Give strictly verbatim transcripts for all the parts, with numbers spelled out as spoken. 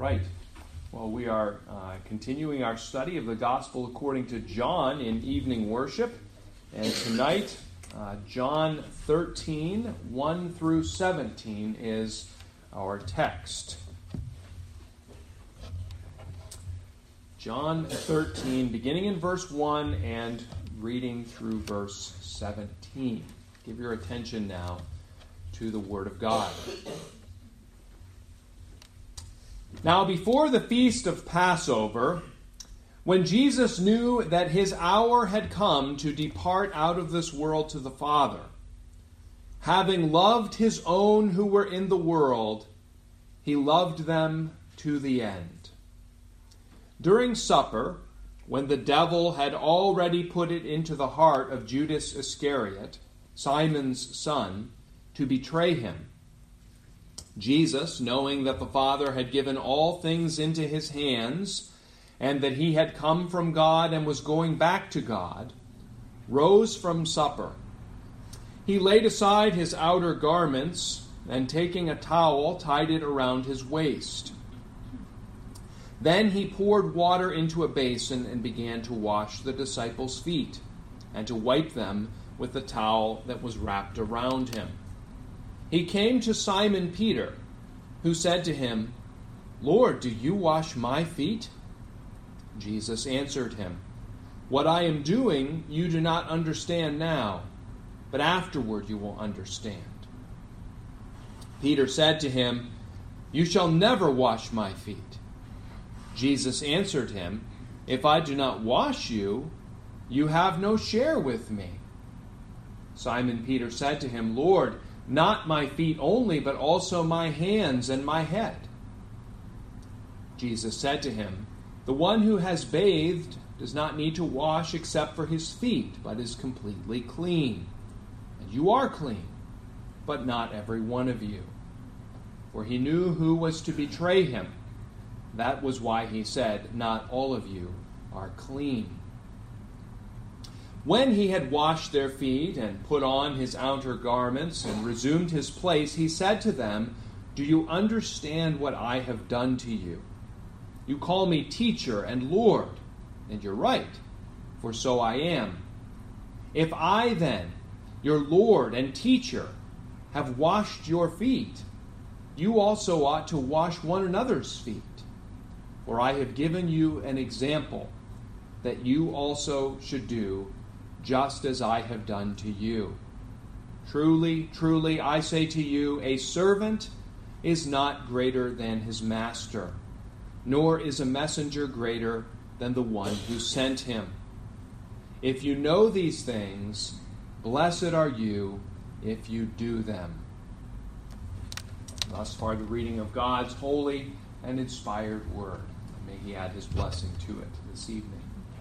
Right. Well, we are uh, continuing our study of the Gospel according to John in evening worship. And tonight, uh, John thirteen, one through seventeen is our text. John thirteen, beginning in verse one and reading through verse seventeen. Give your attention now to the Word of God. Now, before the feast of Passover, when Jesus knew that his hour had come to depart out of this world to the Father, having loved his own who were in the world, he loved them to the end. During supper, when the devil had already put it into the heart of Judas Iscariot, Simon's son, to betray him, Jesus, knowing that the Father had given all things into his hands, and that he had come from God and was going back to God, rose from supper. He laid aside his outer garments, and taking a towel, tied it around his waist. Then he poured water into a basin and began to wash the disciples' feet, and to wipe them with the towel that was wrapped around him. He came to Simon Peter, who said to him, "Lord, do you wash my feet?" Jesus answered him, "What I am doing you do not understand now, but afterward you will understand." Peter said to him, "You shall never wash my feet." Jesus answered him, "If I do not wash you, you have no share with me." Simon Peter said to him, "Lord, not my feet only, but also my hands and my head." Jesus said to him, "The one who has bathed does not need to wash except for his feet, but is completely clean. And you are clean, but not every one of you." For he knew who was to betray him. That was why he said, "Not all of you are clean." When he had washed their feet and put on his outer garments and resumed his place, he said to them, "Do you understand what I have done to you? You call me teacher and Lord, and you're right, for so I am. If I then, your Lord and teacher, have washed your feet, you also ought to wash one another's feet. For I have given you an example that you also should do just as I have done to you. Truly, truly, I say to you, a servant is not greater than his master, nor is a messenger greater than the one who sent him. If you know these things, blessed are you if you do them." Thus far, the reading of God's holy and inspired word. May he add his blessing to it this evening.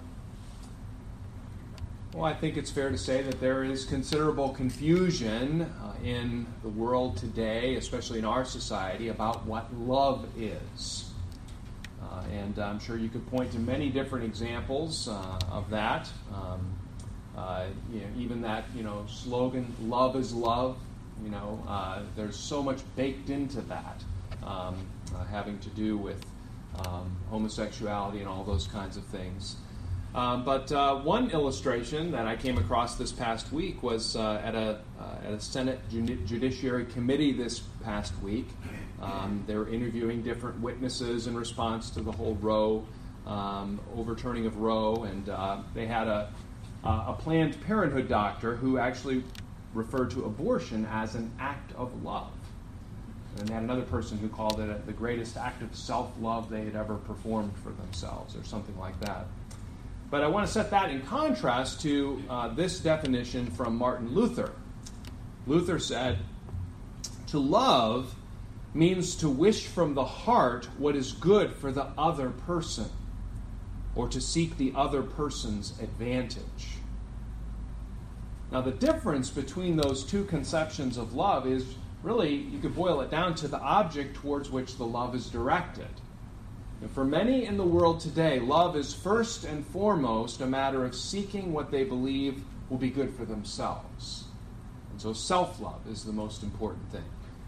Well, I think it's fair to say that there is considerable confusion uh, in the world today, especially in our society, about what love is. Uh, and I'm sure you could point to many different examples uh, of that. Um, uh, you know, even that, you know, slogan, "Love is love." You know, uh, there's so much baked into that, um, uh, having to do with um, homosexuality and all those kinds of things. Um, but uh, one illustration that I came across this past week was uh, at a uh, at a Senate Judi- Judiciary Committee this past week. Um, they were interviewing different witnesses in response to the whole Roe um, overturning of Roe, and uh, they had a a Planned Parenthood doctor who actually referred to abortion as an act of love, and they had another person who called it a, the greatest act of self-love they had ever performed for themselves, or something like that. But I want to set that in contrast to uh, this definition from Martin Luther. Luther said, "To love means to wish from the heart what is good for the other person, or to seek the other person's advantage." Now, the difference between those two conceptions of love is really, you could boil it down to the object towards which the love is directed. And for many in the world today, love is first and foremost a matter of seeking what they believe will be good for themselves. And so self-love is the most important thing.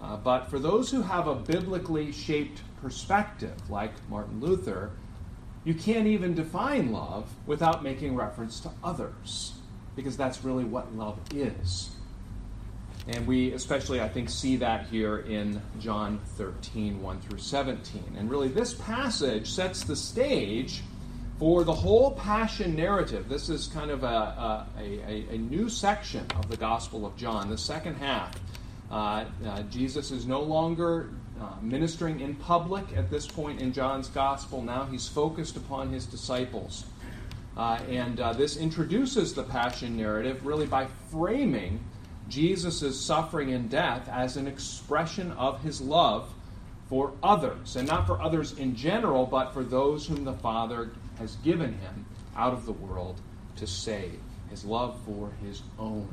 Uh, but for those who have a biblically shaped perspective, like Martin Luther, you can't even define love without making reference to others, because that's really what love is. And we especially, I think, see that here in John thirteen, one through seventeen. And really, this passage sets the stage for the whole Passion narrative. This is kind of a, a, a, a new section of the Gospel of John, the second half. Uh, uh, Jesus is no longer uh, ministering in public at this point in John's Gospel. Now he's focused upon his disciples. Uh, and uh, this introduces the Passion narrative really by framing Jesus' suffering and death as an expression of his love for others. And not for others in general, but for those whom the Father has given him out of the world to save. His love for his own.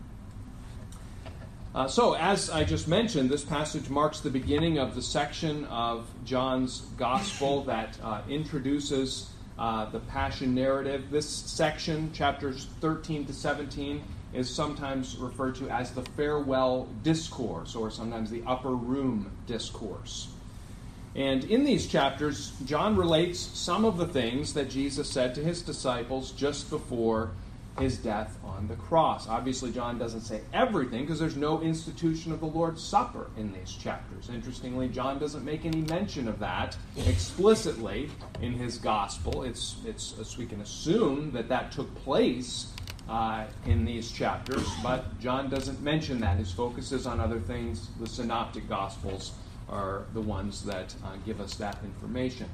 Uh, so, as I just mentioned, this passage marks the beginning of the section of John's Gospel that uh, introduces uh, the Passion narrative. This section, chapters thirteen to seventeen, is sometimes referred to as the farewell discourse, or sometimes the upper room discourse. And in these chapters, John relates some of the things that Jesus said to his disciples just before his death on the cross. Obviously, John doesn't say everything because there's no institution of the Lord's Supper in these chapters. Interestingly, John doesn't make any mention of that explicitly in his gospel. It's, it's, it's we can assume that that took place uh, in these chapters, but John doesn't mention that. His focus is on other things. The synoptic gospels are the ones that uh, give us that information.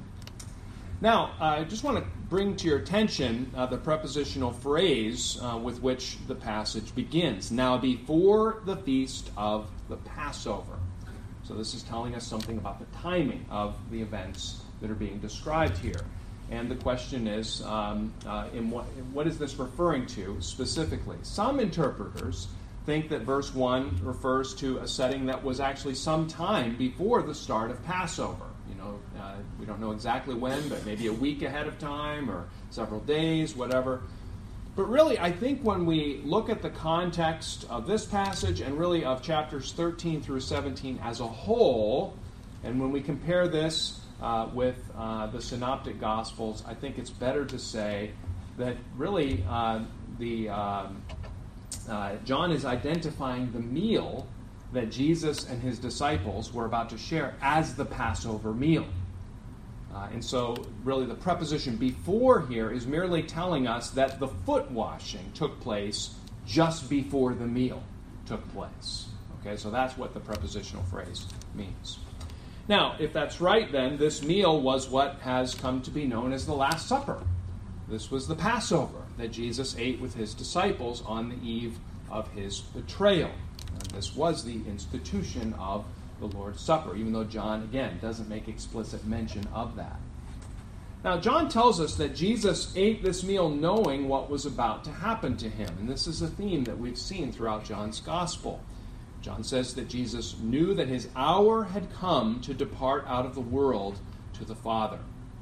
Now, uh, I just want to bring to your attention uh, the prepositional phrase uh, with which the passage begins. Now, before the feast of the Passover. So this is telling us something about the timing of the events that are being described here. And the question is, um, uh, in what, what is this referring to specifically? Some interpreters think that verse one refers to a setting that was actually some time before the start of Passover. You know, uh, we don't know exactly when, but maybe a week ahead of time or several days, whatever. But really, I think when we look at the context of this passage and really of chapters thirteen through seventeen as a whole, and when we compare this uh, with uh, the Synoptic Gospels, I think it's better to say that really uh, the um, uh, John is identifying the meal that Jesus and his disciples were about to share as the Passover meal. Uh, and so, really, the preposition before here is merely telling us that the foot washing took place just before the meal took place. Okay, so that's what the prepositional phrase means. Now, if that's right, then this meal was what has come to be known as the Last Supper. This was the Passover that Jesus ate with his disciples on the eve of his betrayal. And this was the institution of the Lord's Supper, even though John, again, doesn't make explicit mention of that. Now, John tells us that Jesus ate this meal knowing what was about to happen to him. And this is a theme that we've seen throughout John's Gospel. John says that Jesus knew that his hour had come to depart out of the world to the Father.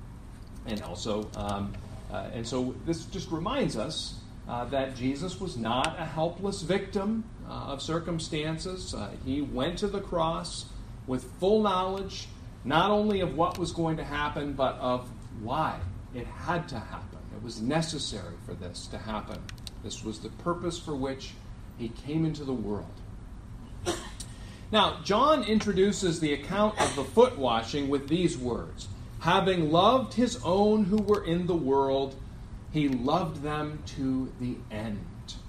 And also, um, uh, and so this just reminds us uh, that Jesus was not a helpless victim Uh, of circumstances. Uh, he went to the cross with full knowledge, not only of what was going to happen, but of why it had to happen. It was necessary for this to happen. This was the purpose for which he came into the world. Now, John introduces the account of the foot washing with these words: having loved his own who were in the world, he loved them to the end.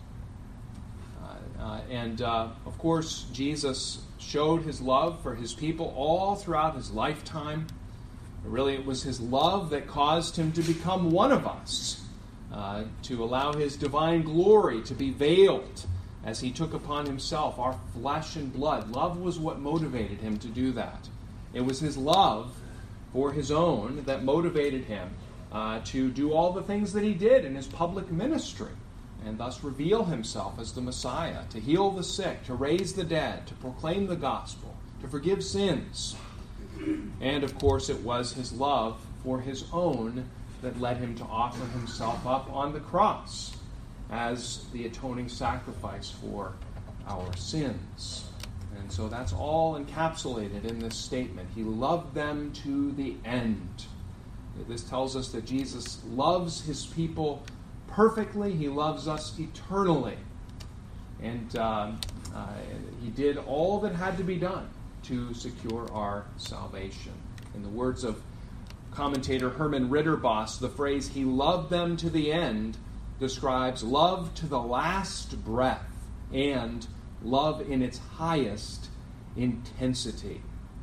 Uh, and, uh, of course, Jesus showed his love for his people all throughout his lifetime. Really, it was his love that caused him to become one of us, uh, to allow his divine glory to be veiled as he took upon himself our flesh and blood. Love was what motivated him to do that. It was his love for his own that motivated him uh, to do all the things that he did in his public ministry, and thus reveal himself as the Messiah, to heal the sick, to raise the dead, to proclaim the gospel, to forgive sins. And, of course, it was his love for his own that led him to offer himself up on the cross as the atoning sacrifice for our sins. And And so that's all encapsulated in this statement. He loved them to the end. This tells us that Jesus loves his people perfectly. He loves us eternally. And uh, uh, he did all that had to be done to secure our salvation. In the words of commentator Herman Ritterboss, the phrase, "he loved them to the end," describes love to the last breath and love in its highest intensity.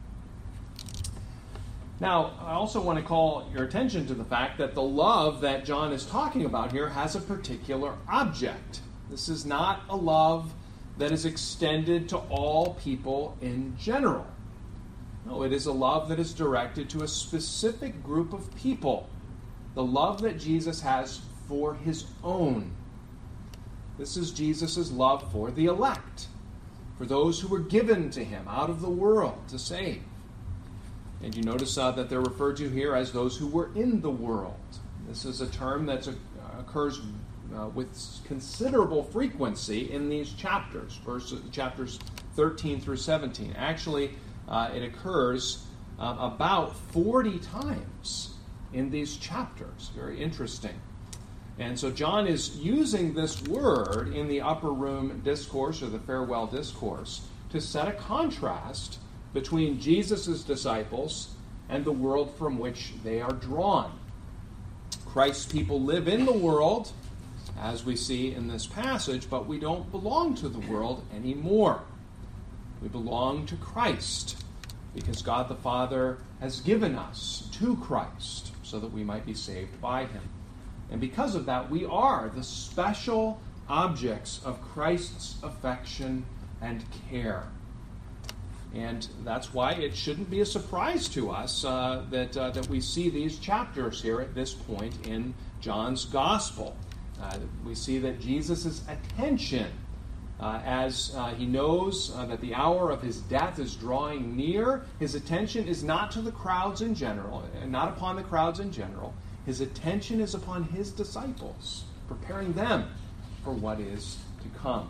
Now, I also want to call your attention to the fact that the love that John is talking about here has a particular object. This is not a love that is extended to all people in general. No, it is a love that is directed to a specific group of people. The love that Jesus has for his own. This is Jesus' love for the elect, for those who were given to him out of the world to save. And you notice uh, that they're referred to here as those who were in the world. This is a term that uh, occurs uh, with considerable frequency in these chapters, verses, chapters thirteen through seventeen. Actually, uh, it occurs uh, about forty times in these chapters. Very interesting. And so John is using this word in the upper room discourse, or the farewell discourse, to set a contrast between Jesus' disciples and the world from which they are drawn. Christ's people live in the world, as we see in this passage, but we don't belong to the world anymore. We belong to Christ, because God the Father has given us to Christ so that we might be saved by him. And because of that, we are the special objects of Christ's affection and care. And that's why it shouldn't be a surprise to us uh, that, uh, that we see these chapters here at this point in John's Gospel. Uh, we see that Jesus' attention, uh, as uh, he knows uh, that the hour of his death is drawing near, his attention is not to the crowds in general, not upon the crowds in general. His attention is upon his disciples, preparing them for what is to come.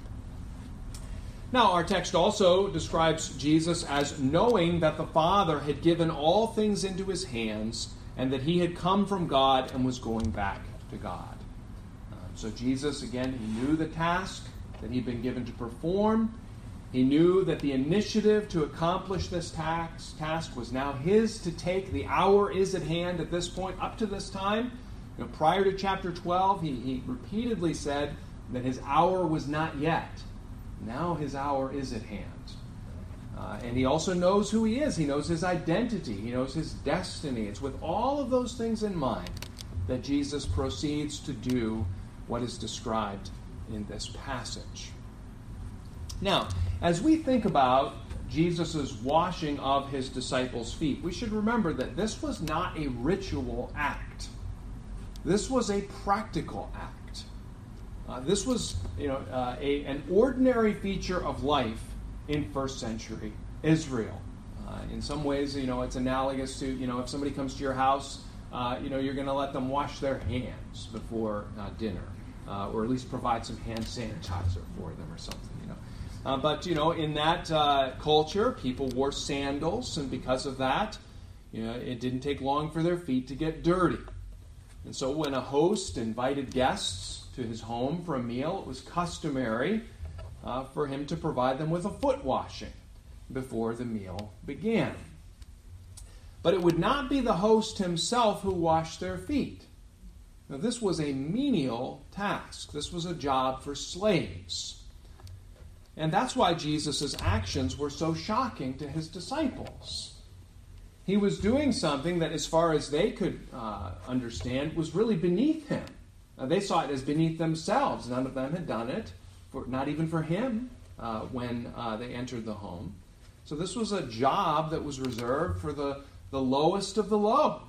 Now, our text also describes Jesus as knowing that the Father had given all things into his hands and that he had come from God and was going back to God. Uh, so Jesus, again, he knew the task that he'd been given to perform. He knew that the initiative to accomplish this task, task was now his to take. The hour is at hand at this point. Up to this time, you know, prior to chapter twelve, he, he repeatedly said that his hour was not yet. Now his hour is at hand. Uh, and he also knows who he is. He knows his identity. He knows his destiny. It's with all of those things in mind that Jesus proceeds to do what is described in this passage. Now, as we think about Jesus' washing of his disciples' feet, we should remember that this was not a ritual act. This was a practical act. Uh, this was, you know, uh, a, an ordinary feature of life in first century Israel. Uh, in some ways, you know, it's analogous to, you know, if somebody comes to your house, uh, you know, you're going to let them wash their hands before uh, dinner, uh, or at least provide some hand sanitizer for them or something, you know. Uh, but, you know, in that uh, culture, people wore sandals, and because of that, you know, it didn't take long for their feet to get dirty. And so when a host invited guests to his home for a meal, it was customary uh, for him to provide them with a foot washing before the meal began. But it would not be the host himself who washed their feet. Now, this was a menial task. This was a job for slaves. And that's why Jesus' actions were so shocking to his disciples. He was doing something that, as far as they could uh, understand, was really beneath him. Now, they saw it as beneath themselves. None of them had done it, for, not even for him, uh, when uh, they entered the home. So this was a job that was reserved for the, the lowest of the low.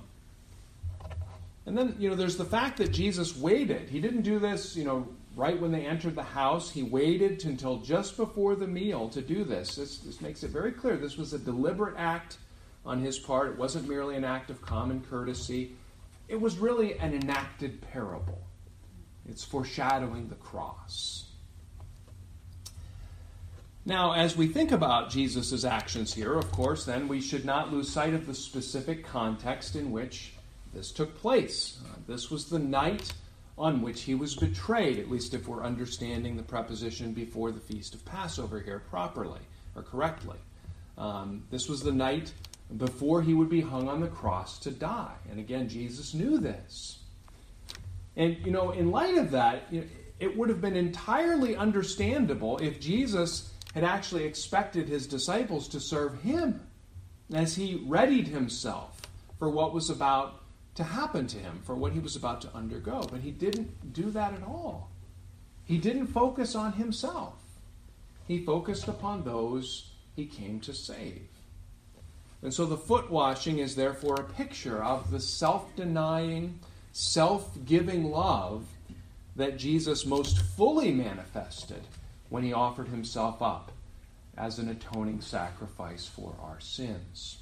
And then, you know, there's the fact that Jesus waited. He didn't do this, you know, right when they entered the house. He waited until just before the meal to do this. This, this makes it very clear. This was a deliberate act on his part. It wasn't merely an act of common courtesy. It was really an enacted parable. It's foreshadowing the cross. Now, as we think about Jesus' actions here, of course, then we should not lose sight of the specific context in which this took place. Uh, this was the night on which he was betrayed, at least if we're understanding the preposition before the Feast of Passover here properly or correctly. Um, this was the night before he would be hung on the cross to die. And again, Jesus knew this. And, you know, in light of that, you know, it would have been entirely understandable if Jesus had actually expected his disciples to serve him as he readied himself for what was about to happen to him, for what he was about to undergo. But he didn't do that at all. He didn't focus on himself. He focused upon those he came to save. And so the foot washing is therefore a picture of the self-denying, self-giving love that Jesus most fully manifested when he offered himself up as an atoning sacrifice for our sins.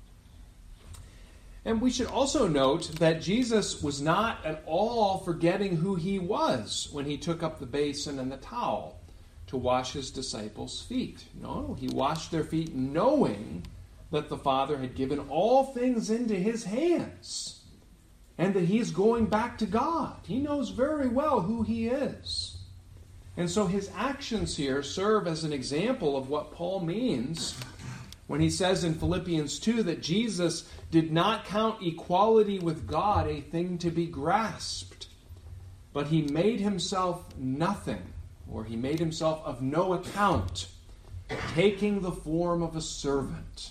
And we should also note that Jesus was not at all forgetting who he was when he took up the basin and the towel to wash his disciples' feet. No, he washed their feet knowing that the Father had given all things into his hands and that he's going back to God. He knows very well who he is. And so his actions here serve as an example of what Paul means when he says in Philippians two that Jesus did not count equality with God a thing to be grasped, but he made himself nothing, or he made himself of no account, taking the form of a servant.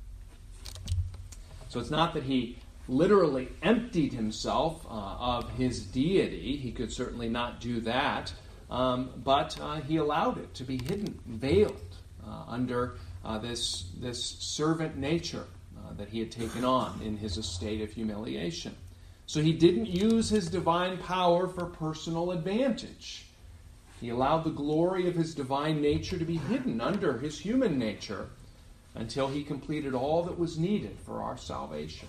So it's not that he literally emptied himself uh, of his deity. He could certainly not do that. Um, but uh, he allowed it to be hidden, veiled uh, under uh, this, this servant nature uh, that he had taken on in his estate of humiliation. So he didn't use his divine power for personal advantage. He allowed the glory of his divine nature to be hidden under his human nature until he completed all that was needed for our salvation.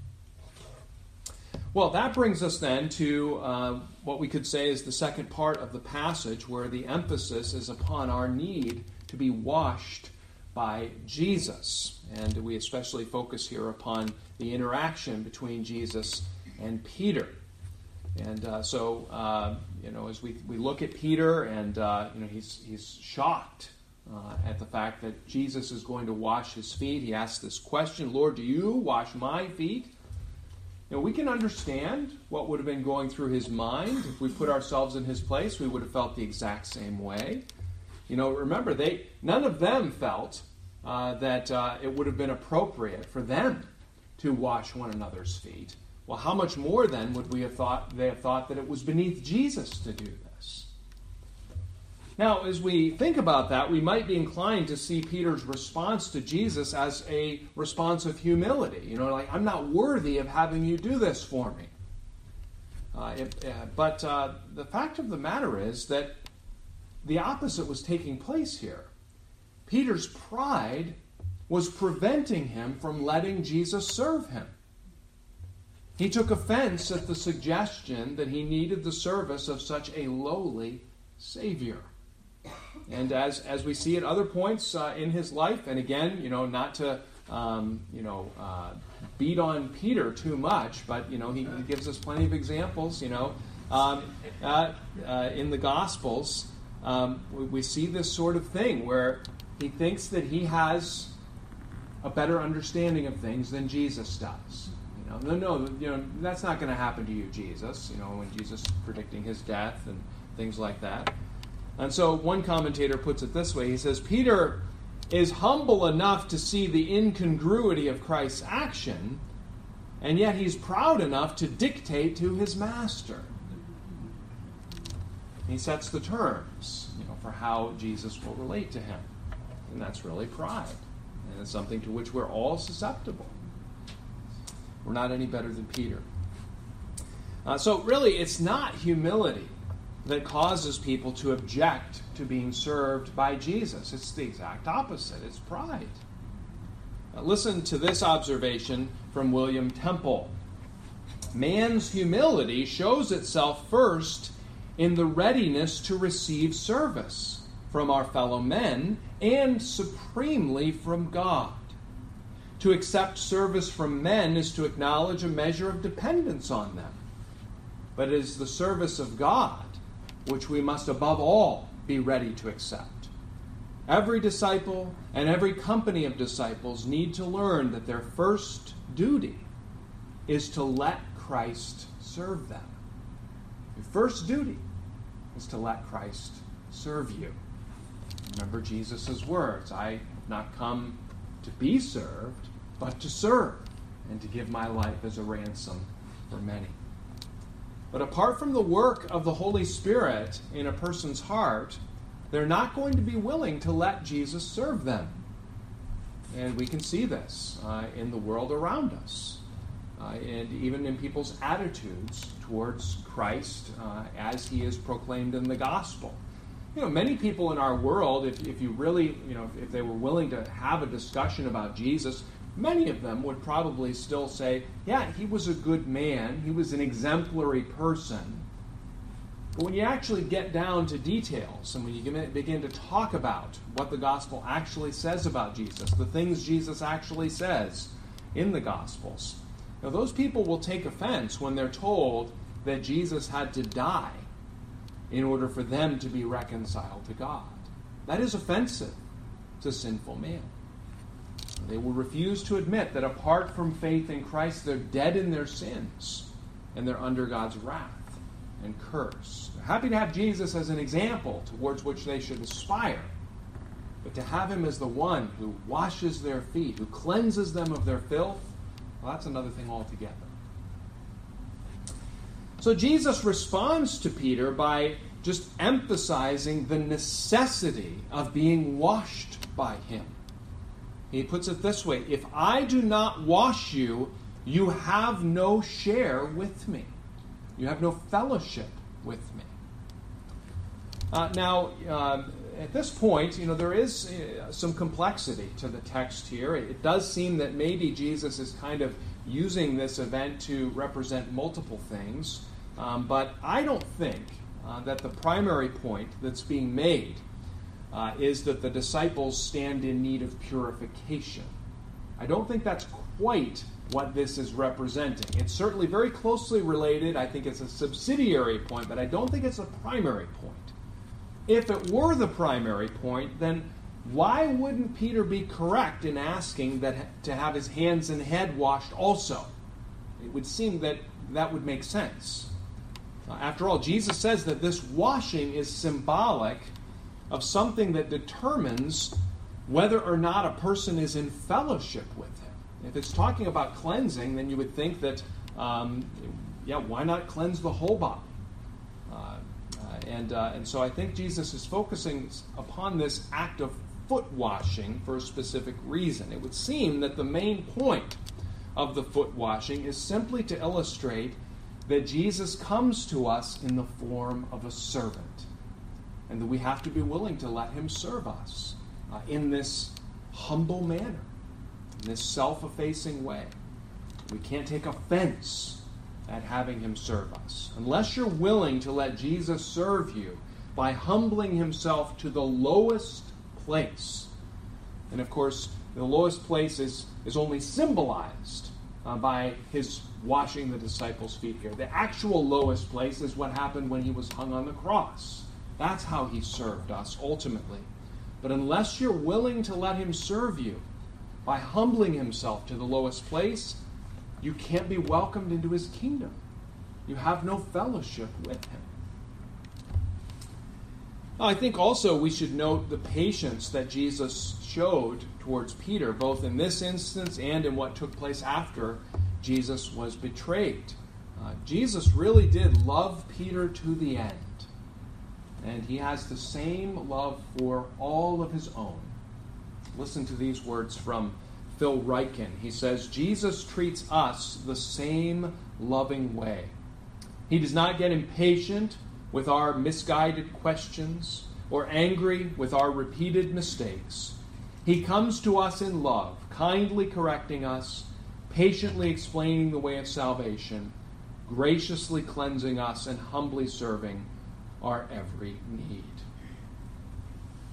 Well, that brings us then to uh, what we could say is the second part of the passage, where the emphasis is upon our need to be washed by Jesus. And we especially focus here upon the interaction between Jesus and Peter. And uh, so, uh, you know, as we, we look at Peter, and, uh, you know, he's, he's shocked uh, at the fact that Jesus is going to wash his feet. He asks this question, "Lord, do you wash my feet?" You know, we can understand what would have been going through his mind. If we put ourselves in his place, we would have felt the exact same way. You know, remember, they none of them felt uh, that uh, it would have been appropriate for them to wash one another's feet. Well, how much more then would we have thought they have thought that it was beneath Jesus to do this? Now, as we think about that, we might be inclined to see Peter's response to Jesus as a response of humility. You know, like, I'm not worthy of having you do this for me. Uh, it, uh, but uh, the fact of the matter is that the opposite was taking place here. Peter's pride was preventing him from letting Jesus serve him. He took offense at the suggestion that he needed the service of such a lowly Savior. And as as we see at other points uh, in his life, and again, you know, not to um, you know uh, beat on Peter too much, but you know, he, he gives us plenty of examples. You know, um, uh, uh, in the Gospels, um, we, we see this sort of thing where he thinks that he has a better understanding of things than Jesus does. You know, no, no, you know, that's not going to happen to you, Jesus. You know, when Jesus is predicting his death and things like that. And so one commentator puts it this way. He says, Peter is humble enough to see the incongruity of Christ's action, and yet he's proud enough to dictate to his master. He sets the terms, you know, for how Jesus will relate to him. And that's really pride. And it's something to which we're all susceptible. We're not any better than Peter. Uh, so really, it's not humility that causes people to object to being served by Jesus. It's the exact opposite. It's pride. Now, listen to this observation from William Temple. Man's humility shows itself first in the readiness to receive service, from our fellow men and supremely from God. To accept service from men is to acknowledge a measure of dependence on them. But it is the service of God which we must above all be ready to accept. Every disciple and every company of disciples need to learn that their first duty is to let Christ serve them. Your first duty is to let Christ serve you. Remember Jesus' words, I have not come to be served, but to serve, and to give my life as a ransom for many. But apart from the work of the Holy Spirit in a person's heart, they're not going to be willing to let Jesus serve them. And we can see this uh, in the world around us, uh, and even in people's attitudes towards Christ uh, as he is proclaimed in the gospel. You know, many people in our world, if, if you really, you know, if they were willing to have a discussion about Jesus, many of them would probably still say, yeah, he was a good man, he was an exemplary person. But when you actually get down to details, and when you begin to talk about what the gospel actually says about Jesus, the things Jesus actually says in the gospels, now those people will take offense when they're told that Jesus had to die in order for them to be reconciled to God. That is offensive to sinful man. They will refuse to admit that apart from faith in Christ, they're dead in their sins and they're under God's wrath and curse. They're happy to have Jesus as an example towards which they should aspire, but to have him as the one who washes their feet, who cleanses them of their filth, well, that's another thing altogether. So Jesus responds to Peter by just emphasizing the necessity of being washed by him. He puts it this way, if I do not wash you, you have no share with me. You have no fellowship with me. Uh, now, uh, at this point, you know, there is uh, some complexity to the text here. It, it does seem that maybe Jesus is kind of using this event to represent multiple things. Um, but I don't think uh, that the primary point that's being made uh, is that the disciples stand in need of purification. I don't think that's quite what this is representing. It's certainly very closely related. I think it's a subsidiary point, but I don't think it's a primary point. If it were the primary point, then why wouldn't Peter be correct in asking that to have his hands and head washed also? It would seem that that would make sense. After all, Jesus says that this washing is symbolic of something that determines whether or not a person is in fellowship with him. If it's talking about cleansing, then you would think that, um, yeah, why not cleanse the whole body? Uh, uh, and, uh, and so I think Jesus is focusing upon this act of foot washing for a specific reason. It would seem that the main point of the foot washing is simply to illustrate that Jesus comes to us in the form of a servant, and that we have to be willing to let him serve us uh, in this humble manner, in this self-effacing way. We can't take offense at having him serve us. Unless you're willing to let Jesus serve you by humbling himself to the lowest place. And of course, the lowest place is, is only symbolized uh, by his washing the disciples' feet here. The actual lowest place is what happened when he was hung on the cross. That's how he served us ultimately. But unless you're willing to let him serve you by humbling himself to the lowest place, you can't be welcomed into his kingdom. You have no fellowship with him. Now, I think also we should note the patience that Jesus showed towards Peter, both in this instance and in what took place after Jesus was betrayed. Uh, Jesus really did love Peter to the end. And he has the same love for all of his own. Listen to these words from Phil Ryken. He says, Jesus treats us the same loving way. He does not get impatient with our misguided questions or angry with our repeated mistakes. He comes to us in love, kindly correcting us, patiently explaining the way of salvation, graciously cleansing us, and humbly serving our every need.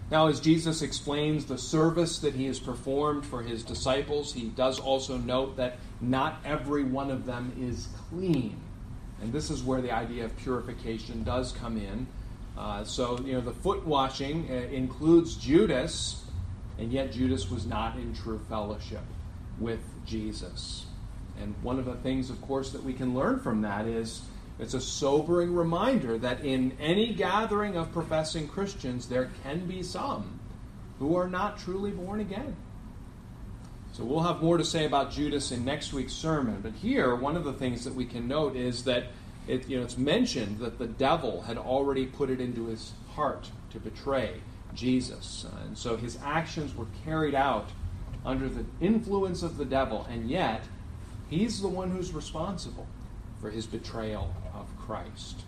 Now, as Jesus explains the service that he has performed for his disciples, he does also note that not every one of them is clean. And this is where the idea of purification does come in. Uh, so, you know, the foot washing uh, includes Judas, and yet Judas was not in true fellowship with Jesus. And one of the things, of course, that we can learn from that is it's a sobering reminder that in any gathering of professing Christians, there can be some who are not truly born again. So we'll have more to say about Judas in next week's sermon. But here, one of the things that we can note is that it, you know, it's mentioned that the devil had already put it into his heart to betray Jesus. Uh, and so his actions were carried out under the influence of the devil, and yet he's the one who's responsible for his betrayal of Christ.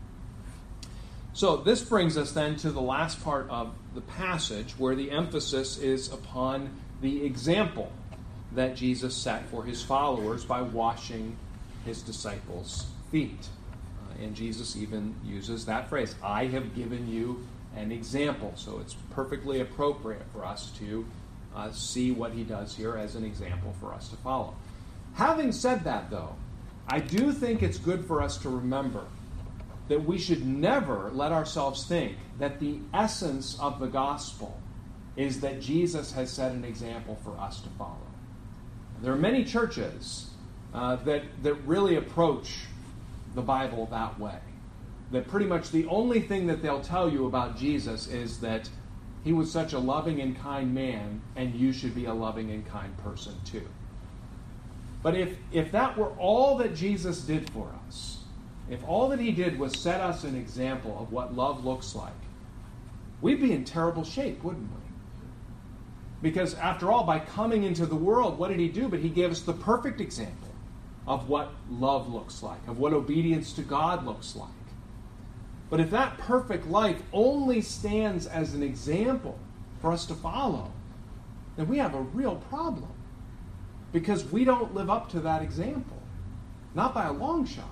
So this brings us then to the last part of the passage, where the emphasis is upon the example that Jesus set for his followers by washing his disciples' feet. Uh, and Jesus even uses that phrase, I have given you an example. So it's perfectly appropriate for us to uh, see what he does here as an example for us to follow. Having said that, though, I do think it's good for us to remember that we should never let ourselves think that the essence of the gospel is that Jesus has set an example for us to follow. There are many churches uh, that, that really approach the Bible that way. That pretty much the only thing that they'll tell you about Jesus is that he was such a loving and kind man, and you should be a loving and kind person too. But if, if that were all that Jesus did for us, if all that he did was set us an example of what love looks like, we'd be in terrible shape, wouldn't we? Because after all, by coming into the world, what did he do? But he gave us the perfect example of what love looks like, of what obedience to God looks like. But if that perfect life only stands as an example for us to follow, then we have a real problem. Because we don't live up to that example. Not by a long shot.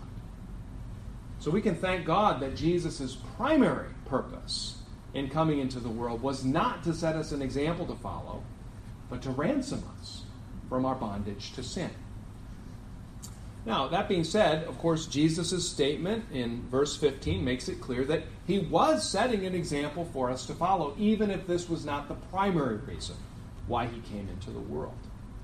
So we can thank God that Jesus' primary purpose in coming into the world was not to set us an example to follow, but to ransom us from our bondage to sin. Now, that being said, of course, Jesus' statement in verse fifteen makes it clear that he was setting an example for us to follow, even if this was not the primary reason why he came into the world.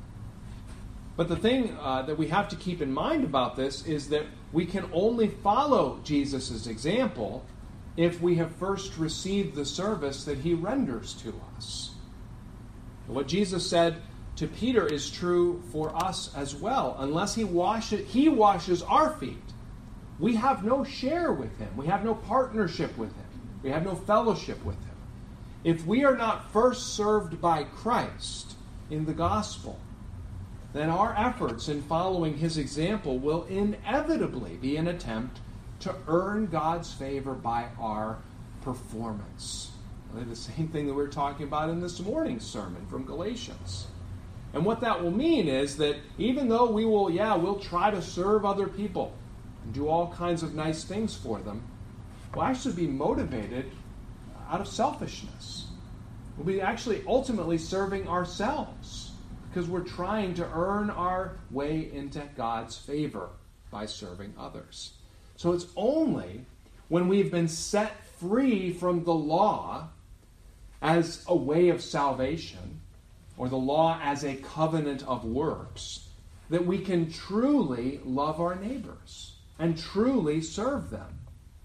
But the thing uh, that we have to keep in mind about this is that we can only follow Jesus' example if we have first received the service that he renders to us. What Jesus said to Peter is true for us as well. Unless he washes, he washes our feet, we have no share with him. We have no partnership with him. We have no fellowship with him. If we are not first served by Christ in the gospel, then our efforts in following his example will inevitably be an attempt to earn God's favor by our performance. The same thing that we were talking about in this morning's sermon from Galatians. And what that will mean is that even though we will, yeah, we'll try to serve other people and do all kinds of nice things for them, we'll actually be motivated out of selfishness. We'll be actually ultimately serving ourselves, because we're trying to earn our way into God's favor by serving others. So it's only when we've been set free from the law as a way of salvation, or the law as a covenant of works, that we can truly love our neighbors and truly serve them.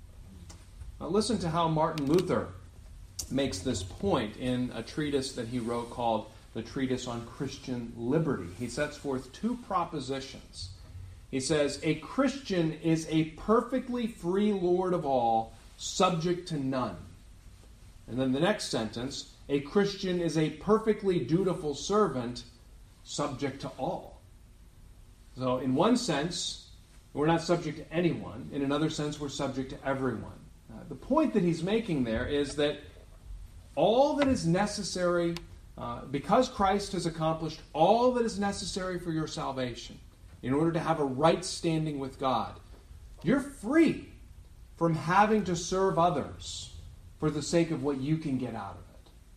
Now listen to how Martin Luther makes this point in a treatise that he wrote called The Treatise on Christian Liberty. He sets forth two propositions. He says, a Christian is a perfectly free Lord of all, subject to none. And then the next sentence, a Christian is a perfectly dutiful servant, subject to all. So in one sense, we're not subject to anyone. In another sense, we're subject to everyone. Uh, the point that he's making there is that all that is necessary, uh, because Christ has accomplished all that is necessary for your salvation, in order to have a right standing with God, you're free from having to serve others for the sake of what you can get out of it.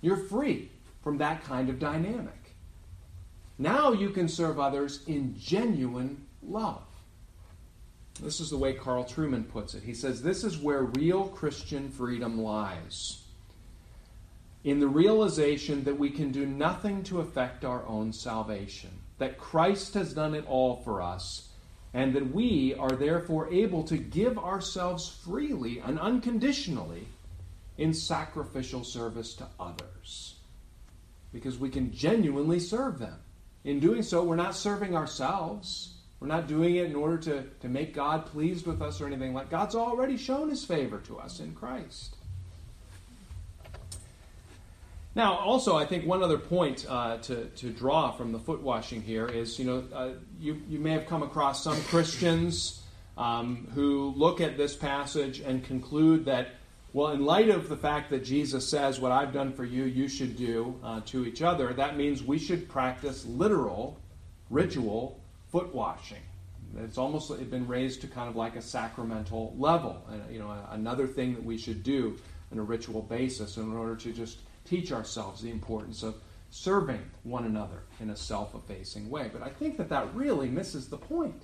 You're free from that kind of dynamic. Now you can serve others in genuine love. This is the way Carl Trueman puts it. He says, this is where real Christian freedom lies. In the realization that we can do nothing to affect our own salvation, that Christ has done it all for us, and that we are therefore able to give ourselves freely and unconditionally in sacrificial service to others. Because we can genuinely serve them. In doing so, we're not serving ourselves. We're not doing it in order to, to make God pleased with us or anything like that. God's already shown his favor to us in Christ. Now, also, I think one other point uh, to, to draw from the foot washing here is, you know, uh, you, you may have come across some Christians um, who look at this passage and conclude that, well, in light of the fact that Jesus says, what I've done for you, you should do uh, to each other, that means we should practice literal, ritual foot washing. It's almost been raised to kind of like a sacramental level, and you know, another thing that we should do on a ritual basis in order to just teach ourselves the importance of serving one another in a self-effacing way. But I think that that really misses the point.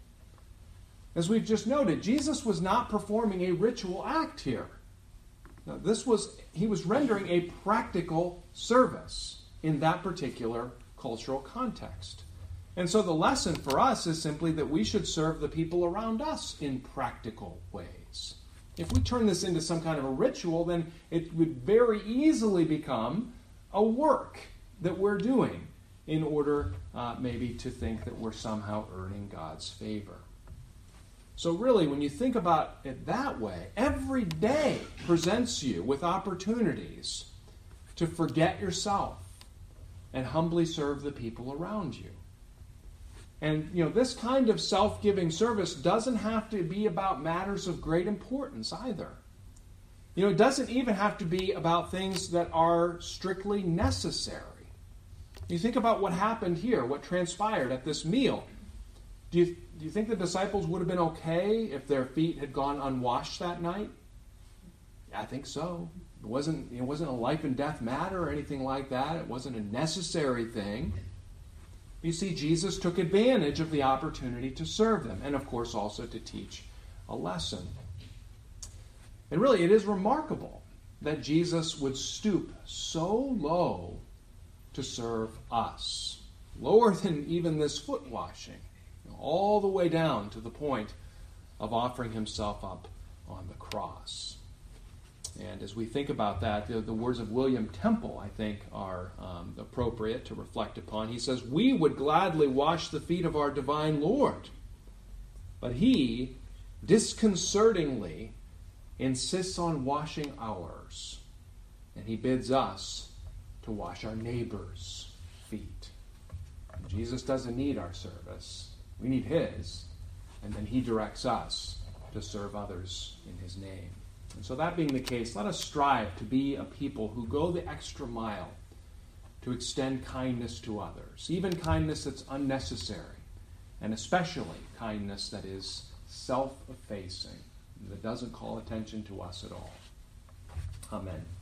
As we've just noted, Jesus was not performing a ritual act here. Now, this was, he was rendering a practical service in that particular cultural context. And so the lesson for us is simply that we should serve the people around us in practical ways. If we turn this into some kind of a ritual, then it would very easily become a work that we're doing in order uh, maybe to think that we're somehow earning God's favor. So really, when you think about it that way, every day presents you with opportunities to forget yourself and humbly serve the people around you. And, you know, this kind of self-giving service doesn't have to be about matters of great importance either. You know, it doesn't even have to be about things that are strictly necessary. You think about what happened here, what transpired at this meal. Do you, do you think the disciples would have been okay if their feet had gone unwashed that night? Yeah, I think so. It wasn't, it wasn't a life and death matter or anything like that. It wasn't a necessary thing. You see, Jesus took advantage of the opportunity to serve them, and of course also to teach a lesson. And really, it is remarkable that Jesus would stoop so low to serve us, lower than even this foot washing, all the way down to the point of offering himself up on the cross. And as we think about that, the, the words of William Temple, I think, are um, appropriate to reflect upon. He says, "We would gladly wash the feet of our divine Lord, but he disconcertingly insists on washing ours, and he bids us to wash our neighbor's feet." And Jesus doesn't need our service. We need his, and then he directs us to serve others in his name. And so that being the case, let us strive to be a people who go the extra mile to extend kindness to others, even kindness that's unnecessary, and especially kindness that is self-effacing, that doesn't call attention to us at all. Amen.